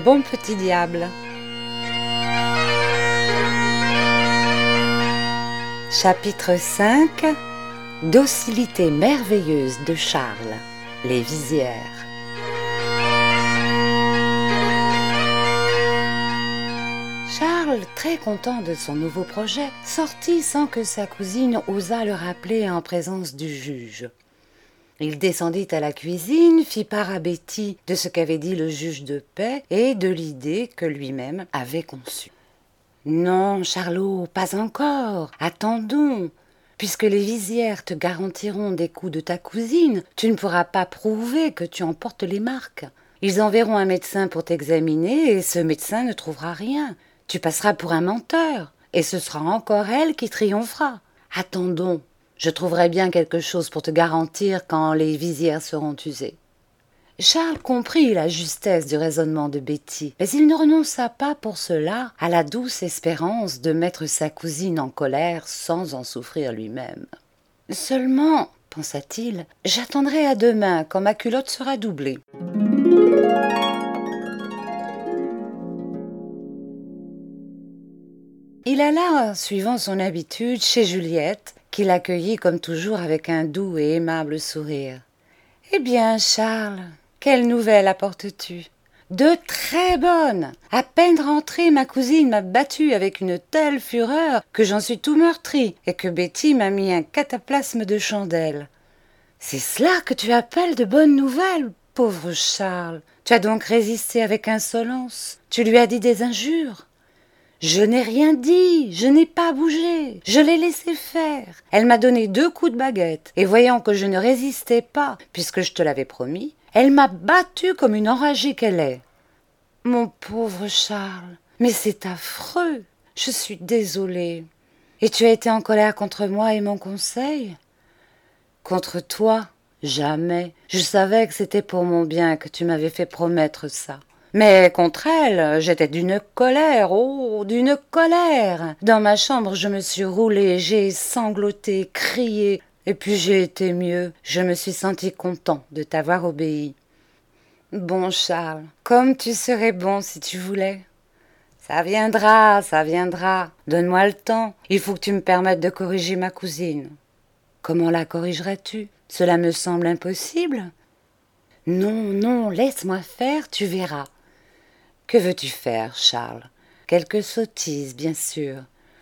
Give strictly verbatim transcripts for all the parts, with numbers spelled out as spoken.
bon petit diable. Chapitre cinq. Docilité merveilleuse de Charles, les visières. Charles, très content de son nouveau projet, sortit sans que sa cousine osât le rappeler en présence du juge. Il descendit à la cuisine, fit part à Betty de ce qu'avait dit le juge de paix et de l'idée que lui-même avait conçue. « Non, Charlot, pas encore, attendons. Puisque les visières te garantiront des coups de ta cousine, tu ne pourras pas prouver que tu en portes les marques. Ils enverront un médecin pour t'examiner et ce médecin ne trouvera rien. Tu passeras pour un menteur et ce sera encore elle qui triomphera. Attendons, je trouverai bien quelque chose pour te garantir quand les visières seront usées. » Charles comprit la justesse du raisonnement de Betty, mais il ne renonça pas pour cela à la douce espérance de mettre sa cousine en colère sans en souffrir lui-même. « Seulement, pensa-t-il, j'attendrai à demain quand ma culotte sera doublée. » Il alla, suivant son habitude, chez Juliette, qui l'accueillit comme toujours avec un doux et aimable sourire. « Eh bien, Charles, quelle nouvelle apportes-tu ? » ?»« De très bonnes. À peine rentrée, ma cousine m'a battue avec une telle fureur que j'en suis tout meurtri et que Betty m'a mis un cataplasme de chandelle. »« C'est cela que tu appelles de bonnes nouvelles, pauvre Charles. Tu as donc résisté avec insolence. Tu lui as dit des injures. » ?»« Je n'ai rien dit, je n'ai pas bougé, je l'ai laissé faire. Elle m'a donné deux coups de baguette, et voyant que je ne résistais pas, puisque je te l'avais promis, elle m'a battue comme une enragée qu'elle est. »« Mon pauvre Charles, mais c'est affreux, je suis désolée. Et tu as été en colère contre moi et mon conseil ? » ?»« Contre toi, jamais. Je savais que c'était pour mon bien que tu m'avais fait promettre ça. Mais contre elle, j'étais d'une colère, oh, d'une colère. Dans ma chambre, je me suis roulée, j'ai sangloté, crié, et puis j'ai été mieux. Je me suis senti content de t'avoir obéi. Bon, Charles, comme tu serais bon si tu voulais. Ça viendra, ça viendra. Donne-moi le temps. Il faut que tu me permettes de corriger ma cousine. Comment la corrigerais-tu ? Cela me semble impossible. Non, non, laisse-moi faire, tu verras. Que veux-tu faire, Charles ? Quelque sottise, bien sûr.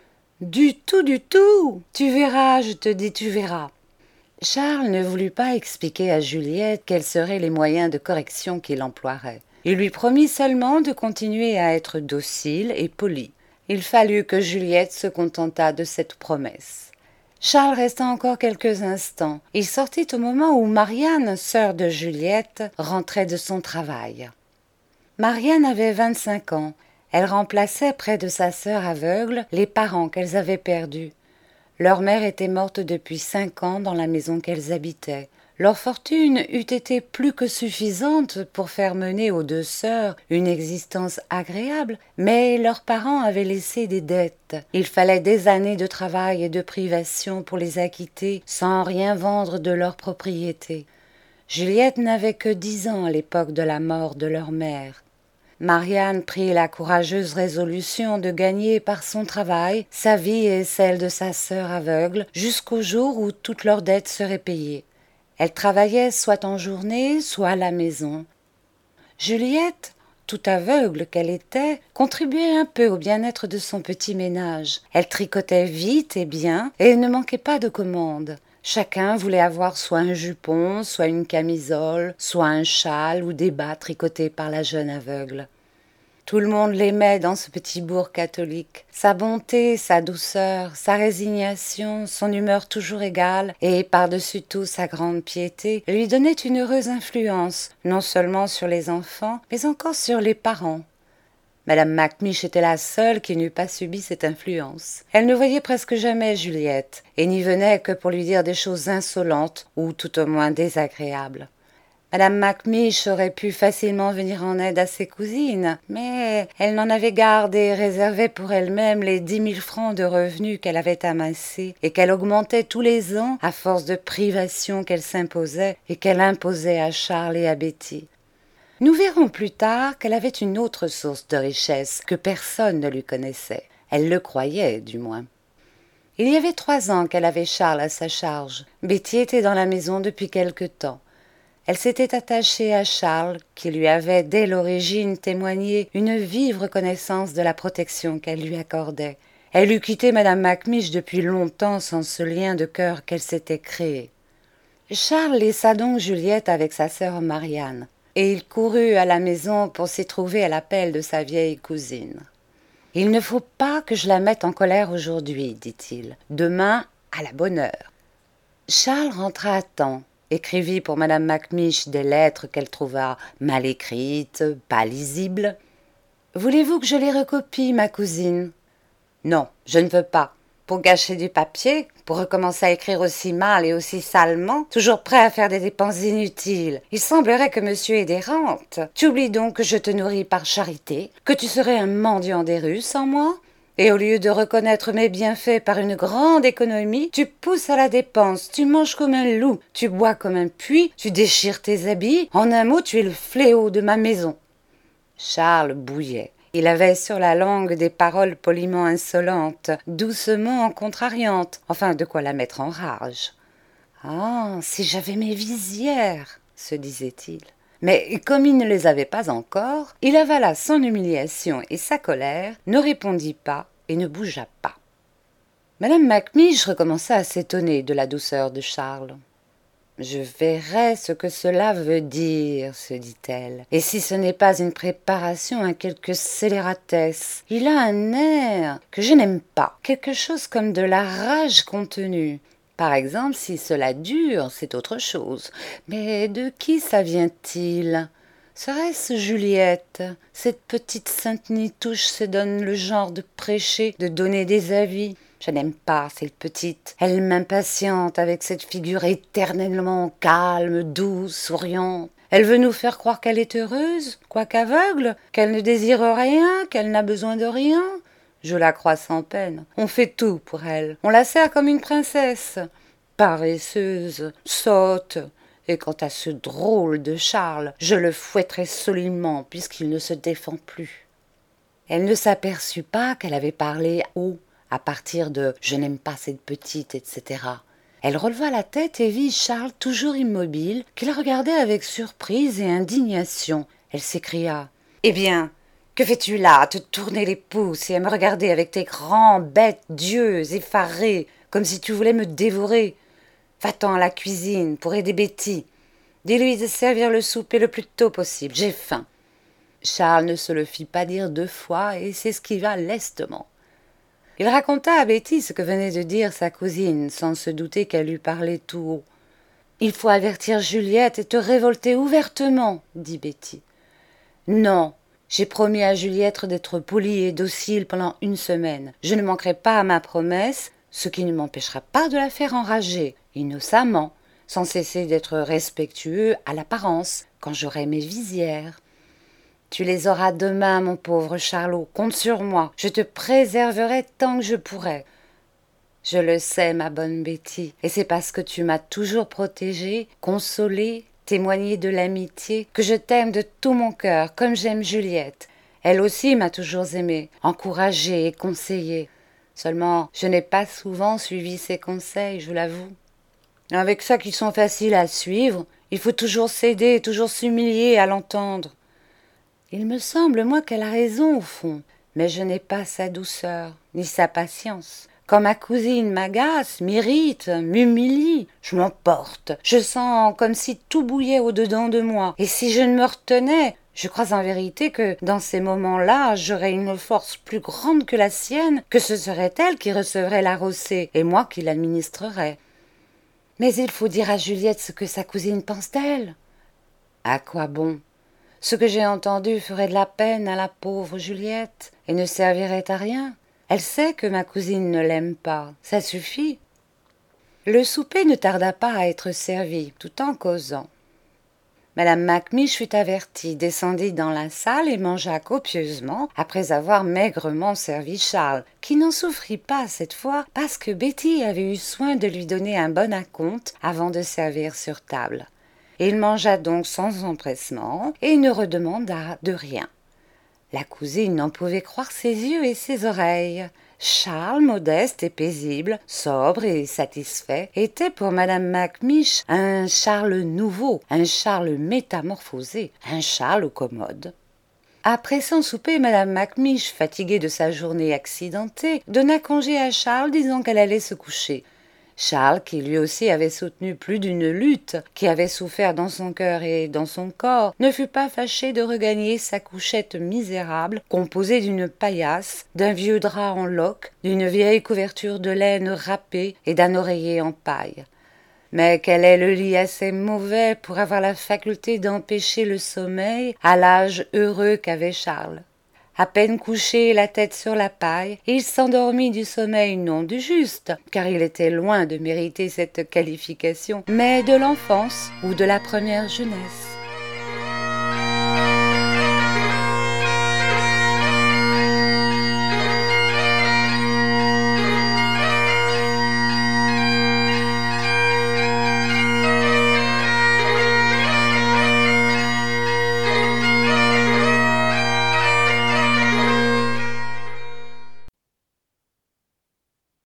Du tout, du tout. Tu verras, je te dis, tu verras. Charles ne voulut pas expliquer à Juliette quels seraient les moyens de correction qu'il emploierait. Il lui promit seulement de continuer à être docile et poli. Il fallut que Juliette se contentât de cette promesse. Charles resta encore quelques instants. Il sortit au moment où Marianne, sœur de Juliette, rentrait de son travail. Marianne avait vingt-cinq ans. Elle remplaçait près de sa sœur aveugle les parents qu'elles avaient perdus. Leur mère était morte depuis cinq ans dans la maison qu'elles habitaient. Leur fortune eût été plus que suffisante pour faire mener aux deux sœurs une existence agréable, mais leurs parents avaient laissé des dettes. Il fallait des années de travail et de privation pour les acquitter sans rien vendre de leur propriété. Juliette n'avait que dix ans à l'époque de la mort de leur mère. Marianne prit la courageuse résolution de gagner par son travail sa vie et celle de sa sœur aveugle jusqu'au jour où toutes leurs dettes seraient payées. Elle travaillait soit en journée, soit à la maison. Juliette, tout aveugle qu'elle était, contribuait un peu au bien-être de son petit ménage. Elle tricotait vite et bien et ne manquait pas de commandes. Chacun voulait avoir soit un jupon, soit une camisole, soit un châle ou des bas tricotés par la jeune aveugle. Tout le monde l'aimait dans ce petit bourg catholique. Sa bonté, sa douceur, sa résignation, son humeur toujours égale et par-dessus tout sa grande piété lui donnaient une heureuse influence, non seulement sur les enfants, mais encore sur les parents. Madame Macmiche était la seule qui n'eût pas subi cette influence. Elle ne voyait presque jamais Juliette, et n'y venait que pour lui dire des choses insolentes ou tout au moins désagréables. Madame Macmiche aurait pu facilement venir en aide à ses cousines, mais elle n'en avait garde et réservait pour elle-même les dix mille francs de revenus qu'elle avait amassés et qu'elle augmentait tous les ans à force de privations qu'elle s'imposait et qu'elle imposait à Charles et à Betty. Nous verrons plus tard qu'elle avait une autre source de richesse que personne ne lui connaissait. Elle le croyait, du moins. Il y avait trois ans qu'elle avait Charles à sa charge. Betty était dans la maison depuis quelque temps. Elle s'était attachée à Charles, qui lui avait dès l'origine témoigné une vive reconnaissance de la protection qu'elle lui accordait. Elle eût quitté madame Macmish depuis longtemps sans ce lien de cœur qu'elle s'était créé. Charles laissa donc Juliette avec sa sœur Marianne, et il courut à la maison pour s'y trouver à l'appel de sa vieille cousine. « Il ne faut pas que je la mette en colère aujourd'hui, dit-il. Demain, à la bonne heure. » Charles rentra à temps, écrivit pour madame Macmish des lettres qu'elle trouva mal écrites, pas lisibles. « Voulez-vous que je les recopie, ma cousine ?»« Non, je ne veux pas. Pour gâcher du papier, pour recommencer à écrire aussi mal et aussi salement, toujours prêt à faire des dépenses inutiles. Il semblerait que monsieur ait des rentes. Tu oublies donc que je te nourris par charité, que tu serais un mendiant des rues sans moi ? Et au lieu de reconnaître mes bienfaits par une grande économie, tu pousses à la dépense, tu manges comme un loup, tu bois comme un puits, tu déchires tes habits. En un mot, tu es le fléau de ma maison. » Charles bouillait. Il avait sur la langue des paroles poliment insolentes, doucement contrariantes, enfin de quoi la mettre en rage. « Ah, si j'avais mes visières !» se disait-il. Mais comme il ne les avait pas encore, il avala son humiliation et sa colère, ne répondit pas et ne bougea pas. Madame Macmish recommença à s'étonner de la douceur de Charles. « Je verrai ce que cela veut dire, se dit-elle. Et si ce n'est pas une préparation à quelque scélératesse, il a un air que je n'aime pas, quelque chose comme de la rage contenue. Par exemple, si cela dure, c'est autre chose. Mais de qui ça vient-il ? Serait-ce Juliette ? Cette petite sainte Nitouche se donne le genre de prêcher, de donner des avis. Je n'aime pas cette petite. Elle m'impatiente avec cette figure éternellement calme, douce, souriante. Elle veut nous faire croire qu'elle est heureuse, quoique aveugle, qu'elle ne désire rien, qu'elle n'a besoin de rien. Je la crois sans peine. On fait tout pour elle. On la sert comme une princesse. Paresseuse, sotte. Et quant à ce drôle de Charles, je le fouetterai solidement puisqu'il ne se défend plus. » Elle ne s'aperçut pas qu'elle avait parlé haut, à partir de « je n'aime pas cette petite », et cetera. Elle releva la tête et vit Charles toujours immobile, qui la regardait avec surprise et indignation. Elle s'écria « Eh bien, que fais-tu là, à te tourner les pouces et à me regarder avec tes grands bêtes d'yeux effarés, comme si tu voulais me dévorer ? Va-t'en à la cuisine pour aider Betty. Dis-lui de servir le souper le plus tôt possible, j'ai faim. » Charles ne se le fit pas dire deux fois et s'esquiva lestement. Il raconta à Betty ce que venait de dire sa cousine, sans se douter qu'elle eût parlé tout haut. « Il faut avertir Juliette et te révolter ouvertement, » dit Betty. « Non, j'ai promis à Juliette d'être polie et docile pendant une semaine. Je ne manquerai pas à ma promesse, ce qui ne m'empêchera pas de la faire enrager, innocemment, sans cesser d'être respectueux à l'apparence, quand j'aurai mes visières. Tu les auras demain, mon pauvre Charlot, compte sur moi, je te préserverai tant que je pourrai. Je le sais, ma bonne Betty, et c'est parce que tu m'as toujours protégée, consolée, témoigné de l'amitié, que je t'aime de tout mon cœur, comme j'aime Juliette. Elle aussi m'a toujours aimée, encouragée et conseillée. Seulement, je n'ai pas souvent suivi ses conseils, je l'avoue. Avec ça qui sont faciles à suivre, il faut toujours céder, toujours s'humilier à l'entendre. Il me semble, moi, qu'elle a raison au fond, mais je n'ai pas sa douceur, ni sa patience. Quand ma cousine m'agace, m'irrite, m'humilie, je m'emporte. Je sens comme si tout bouillait au-dedans de moi. Et si je ne me retenais, je crois en vérité que dans ces moments-là, j'aurais une force plus grande que la sienne, que ce serait elle qui recevrait la rosée et moi qui l'administrerais. Mais il faut dire à Juliette ce que sa cousine pense d'elle. À quoi bon ? Ce que j'ai entendu ferait de la peine à la pauvre Juliette et ne servirait à rien. Elle sait que ma cousine ne l'aime pas, ça suffit. Le souper ne tarda pas à être servi, tout en causant. Madame Macmish fut avertie, descendit dans la salle et mangea copieusement, après avoir maigrement servi Charles, qui n'en souffrit pas cette fois, parce que Betty avait eu soin de lui donner un bon acompte avant de servir sur table. Il mangea donc sans empressement et ne redemanda de rien. La cousine n'en pouvait croire ses yeux et ses oreilles. Charles, modeste et paisible, sobre et satisfait, était pour madame Macmiche un Charles nouveau, un Charles métamorphosé, un Charles commode. Après son souper, madame Macmiche, fatiguée de sa journée accidentée, donna congé à Charles disant qu'elle allait se coucher. Charles, qui lui aussi avait soutenu plus d'une lutte, qui avait souffert dans son cœur et dans son corps, ne fut pas fâché de regagner sa couchette misérable, composée d'une paillasse, d'un vieux drap en loques, d'une vieille couverture de laine râpée et d'un oreiller en paille. Mais quel est le lit assez mauvais pour avoir la faculté d'empêcher le sommeil à l'âge heureux qu'avait Charles. À peine couché, la tête sur la paille, il s'endormit du sommeil non du juste, car il était loin de mériter cette qualification, mais de l'enfance ou de la première jeunesse.